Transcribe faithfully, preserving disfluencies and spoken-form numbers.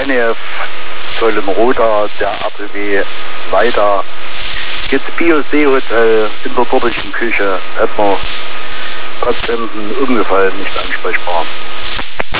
N E F, Zollenroda, der A B W, weiter. Jetzt Bio-See-Hotel in der dortigen Küche, hätten wir Patienten umgefallen, nicht ansprechbar.